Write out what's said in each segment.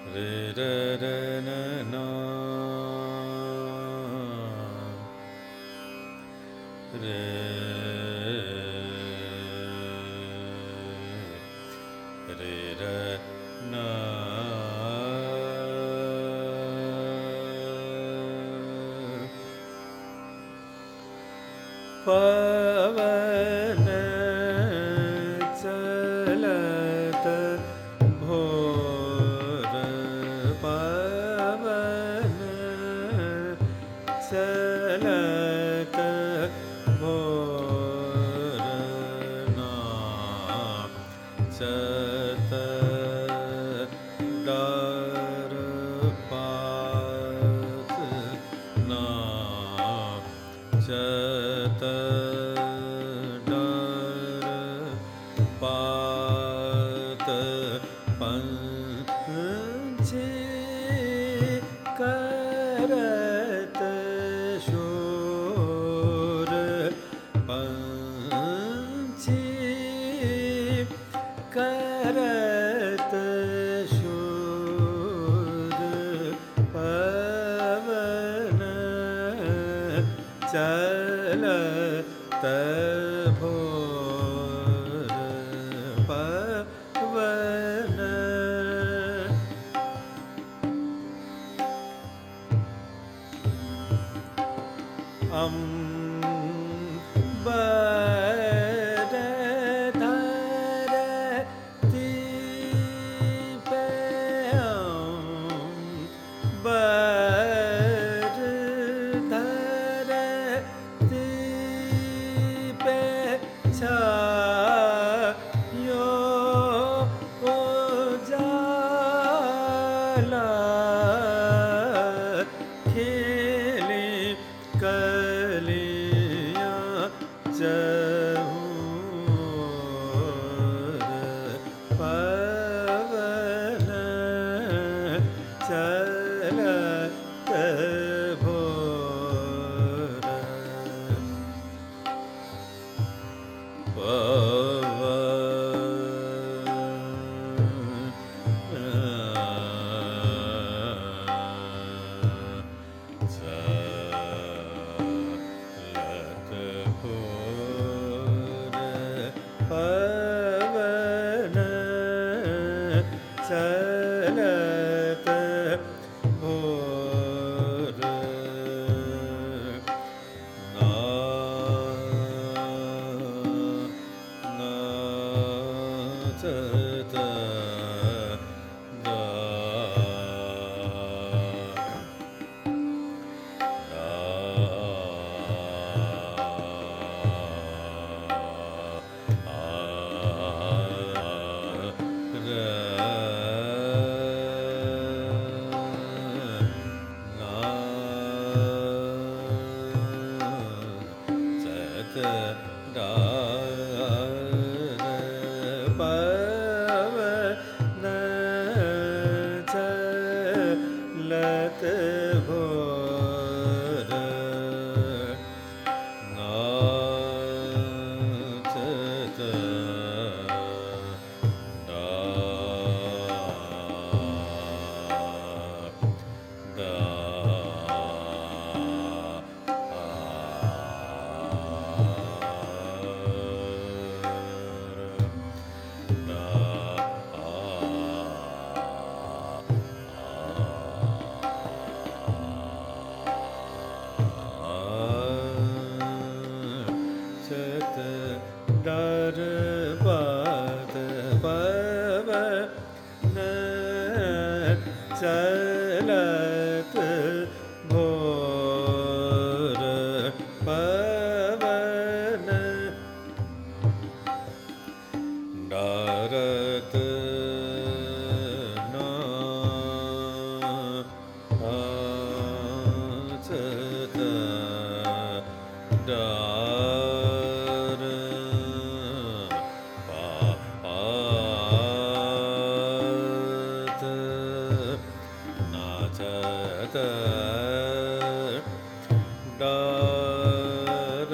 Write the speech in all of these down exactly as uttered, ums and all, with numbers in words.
re re re na na re re re na पवन चलत भोर पवन चलत भोर नाचत डर पात नाचत पात पंछी करत शोर पंछी करत शोर पवन चलत भोर पवन अम्बर धरती पे अम्बर धरती पे छायो उजाला खिली कलियां चहूर पवन चलत भोर पवन चलत भोर नाचत पवन चलत भोर नाचत डर पात पवन चलत भोर पवन डरत नाचत डर पात नाचत डर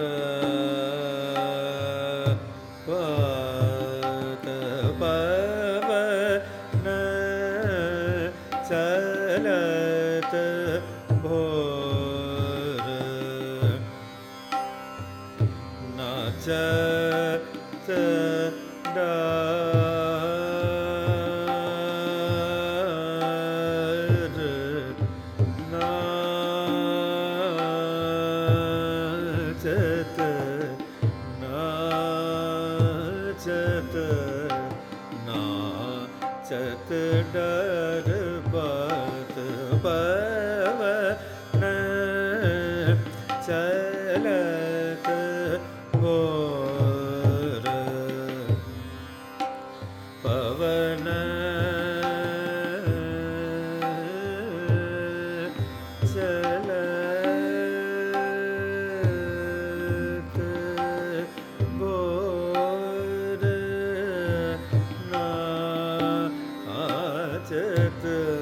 पात पवन चलत भोर नाचत डार नाचत नाचत नाचत डर पत पवन चलत भोर पवन चलत भोर नाचत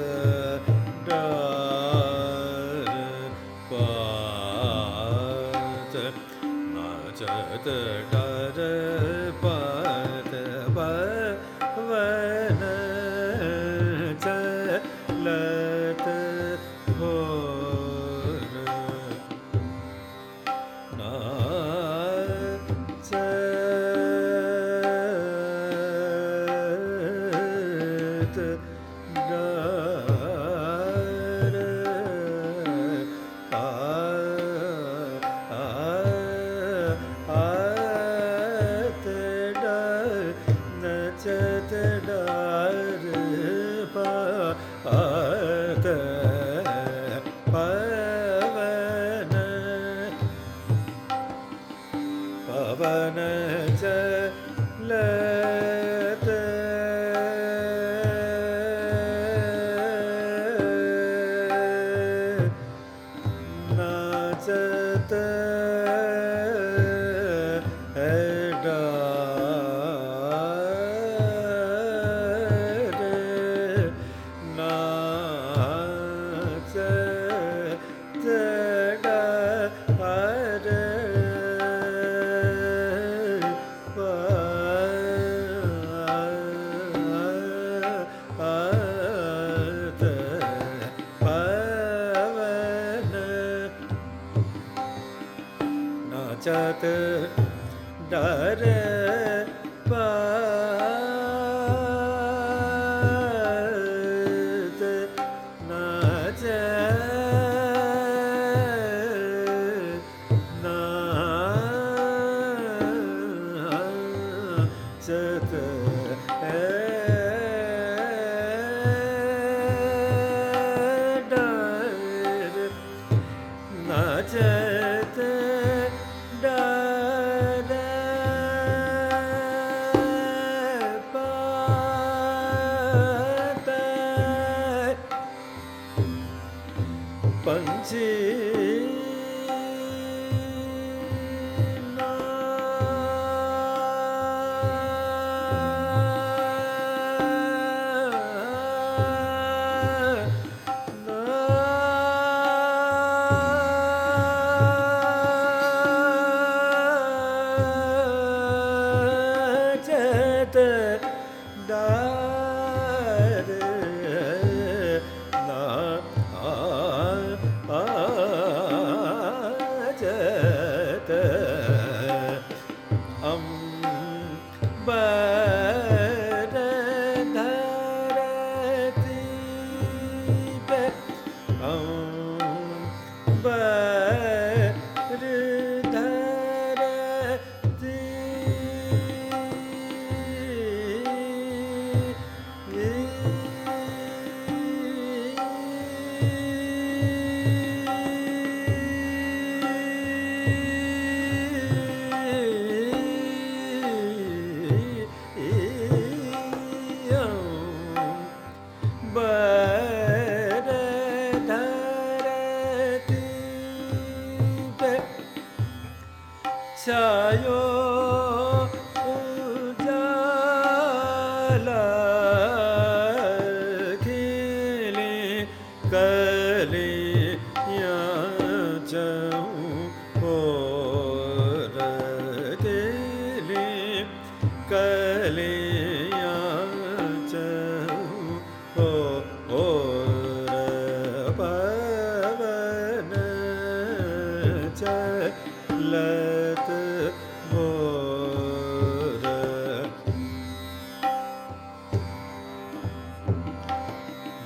डार पात नाचत डार पात पवन चलत भोर नाचत डार पात नचत डार पात पवन पवन चलत नाचत डार नाचत डार पात पवन नाचत डार पात नाचत डार नाचत डार पात पंछी नाचत डार नाचत अंबर धरती पे अंबर धरती पे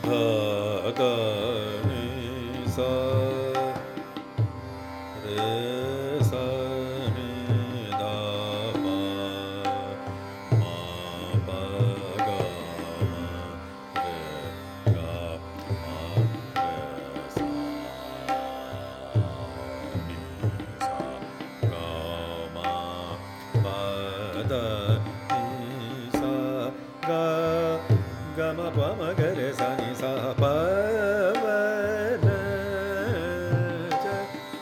ga ni sa re sa ni da pa ma pa ga ma re ga ma re sa ni sa ga ma pa da ni sa ga ga ma pa ma ga re sa ni sa pa va na cha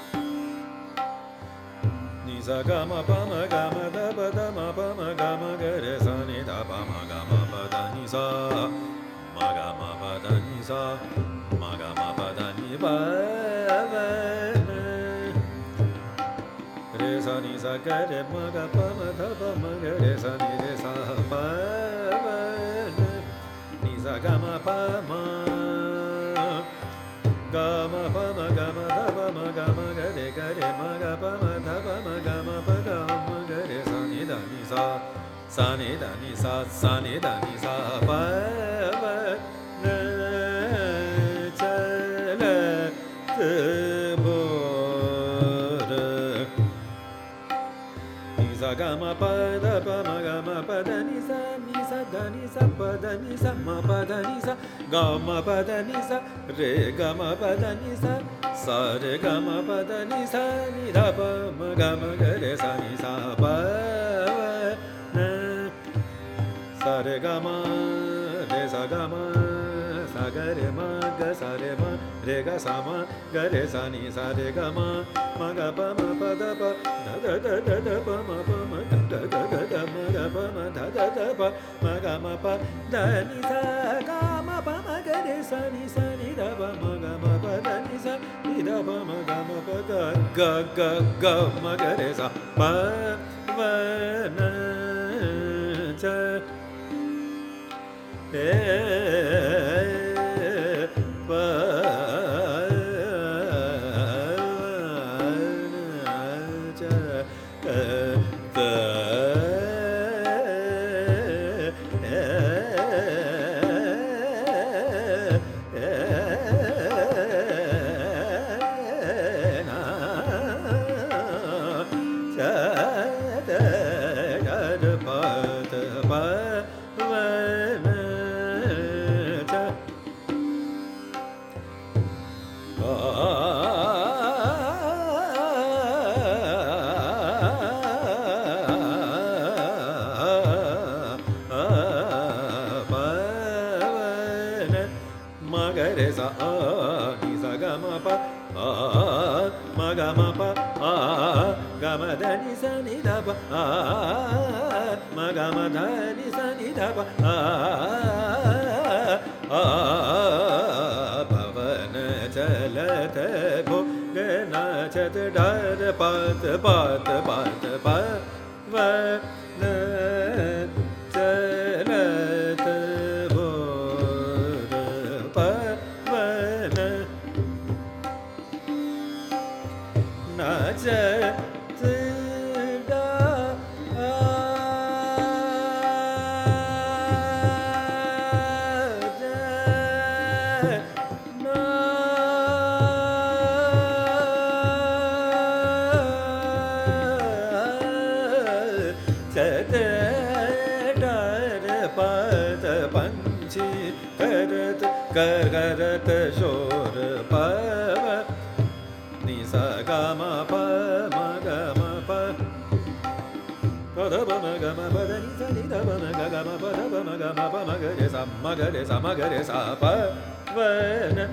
ni sa ga ma pa ma ga ma da pa da ma pa ma ga ma ga re sa ni da pa ma ga ma pa da ni sa ma ga ma pa da ni sa ma ga ma pa da ni pa va na re sa ni sa ga re ma ga pa ma da pa ma ga re sa ni re sa pa va na ni sa ga ma pa ma ga ma pa ma ga ma da pa ma ga ma ga re ga re ma ga pa ma da pa ma ga ma pa ga ma ga re sa ni da ni sa sa ni da ni sa sa ni da ni sa pa va na cha la tu bo re ni sa ga ma pa da pa ma ga ma pa da ni sa ni sa da ni sa pa da ni sa ma pa da ni sa ga ma pa da ni sa re ga ma pa da ni sa sa re ga ma pa da ni sa ni da pa ma ga ma ga re sa ni sa pa va na sa re ga ma re sa ga ma sa ga re ma ga sa re ma re ga sa ma ga re sa ni sa re ga ma ma ga pa ma pa da pa da da da da da pa ma pa ma da da da da da ma ga pa ma da da da pa ma ga ma pa da ni sa ga ma pa ma ga re sa ni sa ni da pa ma ga ma pa da ni sa ni da pa ma ga ma pa ga ga ga ga ma ga re sa pa va na cha e pa ma ga ma da ni sa ni da pa a pa va na cha la ta bo ga na cha ta da da pa ta pa ta pa ta pa va na cha la ta bo da pa va na na cha करत शोर पव नि सा गा ma pa ma ga ma pa pa da ba ma ga ma pa da ni sa ni da ba ma ga ga ma pa da ba ma ga ma pa ma ga re sa ma ga re sa ma ga re sa pa va na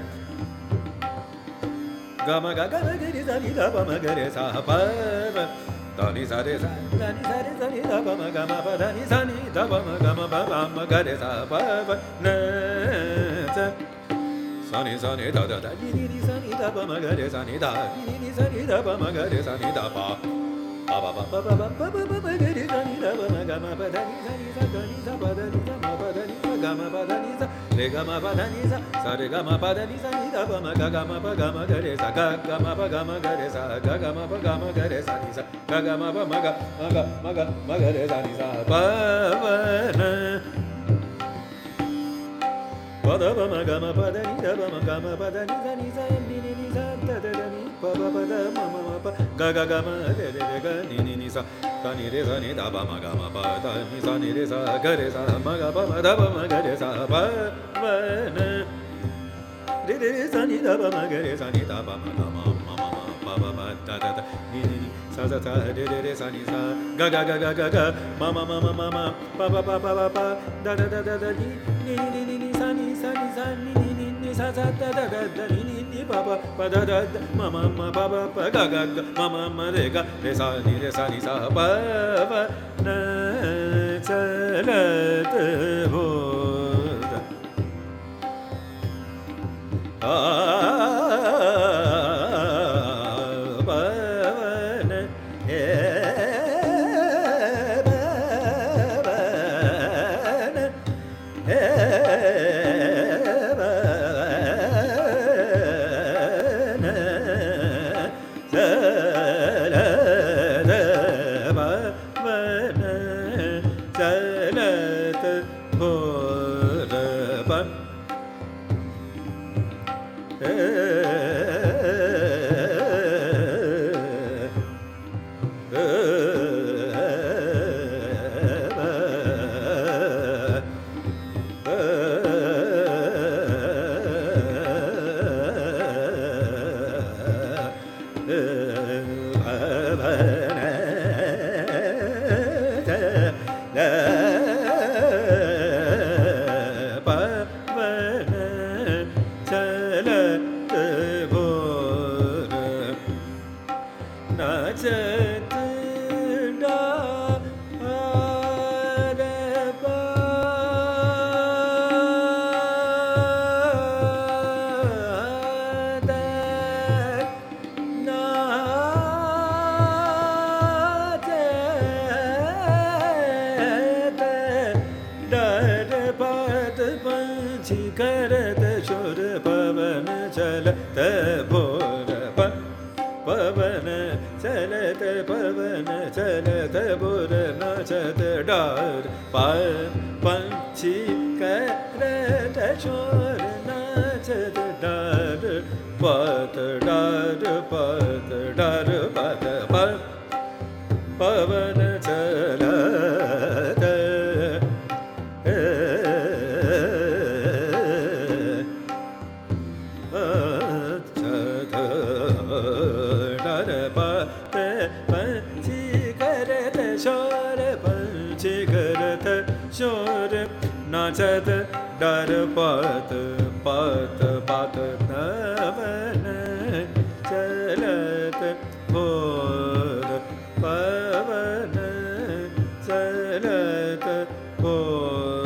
ga ma ga ga ma ga re sa ni da ba ma ga re sa pa va da ni sa re sa da ni sa re sa ni da ba ma ga ma pa da ni sa ni da ba ma ga ma pa ba ma ga re sa pa va na cha sa ni sa ni da da da ni ni ni sa ni da ba ma ga re sa ni da ni ni ni sa ni da ba ma ga re sa ni da pa pa pa pa pa pa pa pa pa pa ga re sa ni da ba ma ga ma pa da ni sa ni sa da ni sa pa da ni sa ma pa da ni sa ga ma pa da ni sa re ga ma pa da ni sa sa re ga ma pa da ni sa ni da ba ma ga ga ma pa ga ma ga re sa ga ga ma pa ga ma ga re sa ga ga ma pa ga ma ga re sa ni sa ga ga ma pa ma ga ma ga ma ga ma ga re sa ni sa pa va na pada pa ma ga ma pa da ni da pa ma ga ma pa da ni sa ni sa ni ni ni sa da da da ni pa pa pa da ma ma ma pa ga ga ga ma re re re ga ni ni ni sa sa ni re sa ni da pa ma ga ma pa da ni sa ni re sa ga re sa ma ga pa ma da pa ma ga re sa pa ma na re re re sa ni da pa ma ga re sa ni da pa ma ga ma ma ma ma pa pa pa da da da ni ni ni sa sa sa re re re sa ni sa ga ga ga ga ga ga ma ma ma ma ma ma pa pa pa pa pa pa da da da da da ni ni ni ni ni sa ni sa ni sa ni ni ni ni sa sa da da da da ni ni ni pa pa pa da da da ma ma ma pa pa pa ga ga ga ma ma ma re ga re sa ni re sa ni sa pa pa na sa la te bo da a Pavan Salat Bol